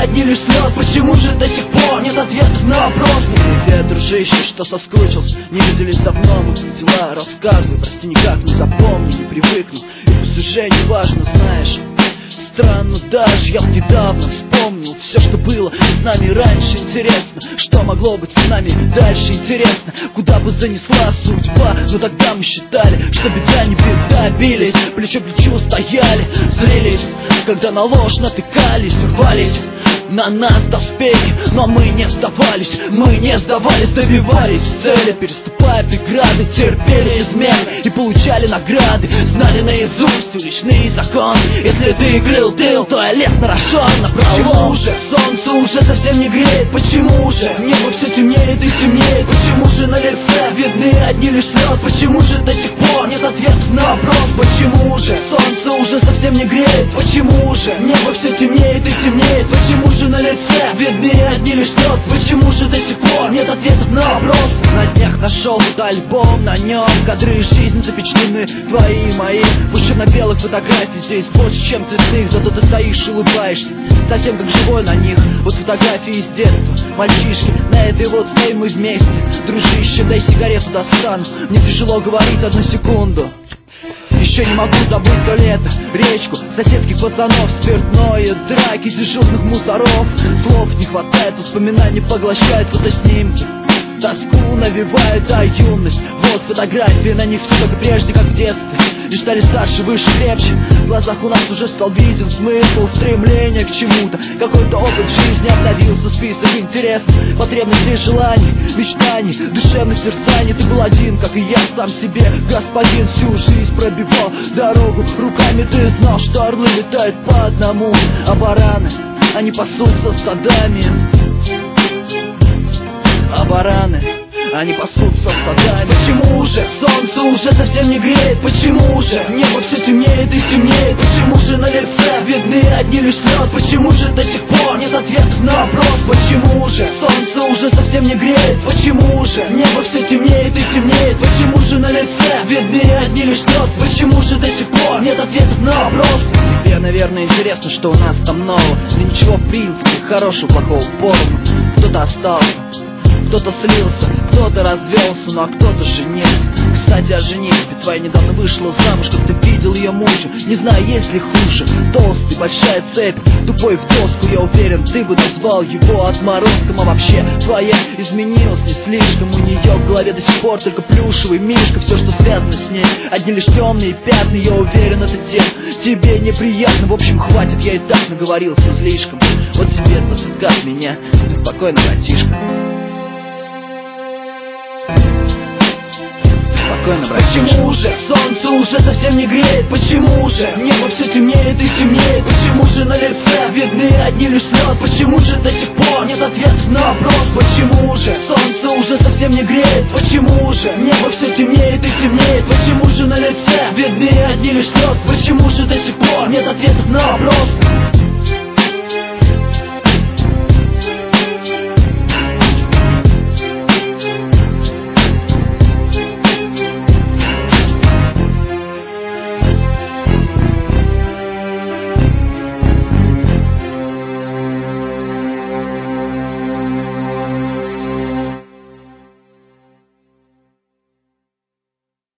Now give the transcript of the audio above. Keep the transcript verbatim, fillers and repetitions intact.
одни лишь слез. Почему же до сих пор нет ответов на вопрос? Привет, дружище, что соскучился, не виделись давно, мы дела рассказывай. Прости, никак не запомню, не привыкну, и пусть уже не важно, знаешь. Странно даже, я недавно вспомнил все, что было с нами раньше. Интересно, что могло быть с нами дальше. Интересно, куда бы занесла судьба. Но тогда мы считали, что беда не беда. Бились, плечо к плечу стояли, злились, когда на ложь натыкались, рвались на нас доспехи, но мы не сдавались, мы не сдавались, добивались цели, переступая преграды, терпели измены и получали награды, знали наизусть уличный закон. Если ты крыл тыл, то я лес наращен на пролом. Почему же солнце уже совсем не греет? Почему же небо все темнеет и темнеет? Почему же на лице видны одни лишь слез? Почему же до сих пор нет ответов на вопрос? Почему же солнце уже совсем не греет? Почему же небо все темнеет и темнеет? Почему же на лице видны одни лишь слез? Почему же до сих пор нет ответов на вопрос? На днях нашел вот альбом, на нем кадры жизни запечатлены, твои и мои. Пусть черно-белых фотографий здесь больше, чем цветных, зато ты стоишь и улыбаешься, совсем как живой на них. Вот фотографии из детства, мальчишки, на этой вот стоим мы вместе. Дружище, дай сигарету достану, мне тяжело говорить одну секунду. Еще не могу забыть то лето, речку, соседских пацанов, спиртное, драки, дежурных мусоров. Слов не хватает, воспоминания поглощают фотоснимки, тоску навевает, а юность. Вот фотографии, на них все как прежде, как в детстве. Лишь стали старше, выше, крепче. В глазах у нас уже стал виден смысл, стремление к чему-то. Какой-то опыт жизни обновился, список интересов, потребностей, желаний, мечтаний, душевных терзаний. Ты был один, как и я, сам себе господин. Всю жизнь пробивал дорогу руками. Ты знал, что орлы летают по одному, а бараны, они пасутся стадами. А бараны, они пасутся стадами. Почему же солнце уже совсем не греет? Почему же небо все темнеет и темнеет? Почему же на лице видны одни лишь слез? Почему же до сих пор нет ответов на вопрос? Почему же солнце уже совсем не греет? Почему же небо все темнеет и темнеет? Почему же на лице видны одни лишь слез? Почему же до сих пор нет ответов на вопрос? Тебе, наверное, интересно, что у нас там нового. Да ничего в принципе, хорошего, плохого поровну. Кто-то остался, кто-то слился, кто-то развелся, ну а кто-то женился. Кстати, о женитьбе, твоя недавно вышла замуж, как ты видел ее мужа. Не знаю, есть ли хуже, толстый, большая цепь, тупой в доску. Я уверен, ты бы назвал его отморозком. А вообще, твоя изменилась не слишком. У нее в голове до сих пор только плюшевый мишка. Все, что связано с ней, одни лишь темные пятна. Я уверен, это тем тебе неприятно. В общем, хватит, я и так наговорился слишком. Вот тебе двадцать от меня, беспокойно, братишка. Почему же солнце уже совсем не греет? Почему же небо все темнеет и темнеет? Почему же на лице видны одни лишь слез? Почему же до сих пор нет ответов на вопрос? Почему же солнце уже совсем не греет? Почему же небо все темнеет и темнеет? Почему же на лице видны одни лишь слез? Почему же до сих пор нет ответов на вопрос?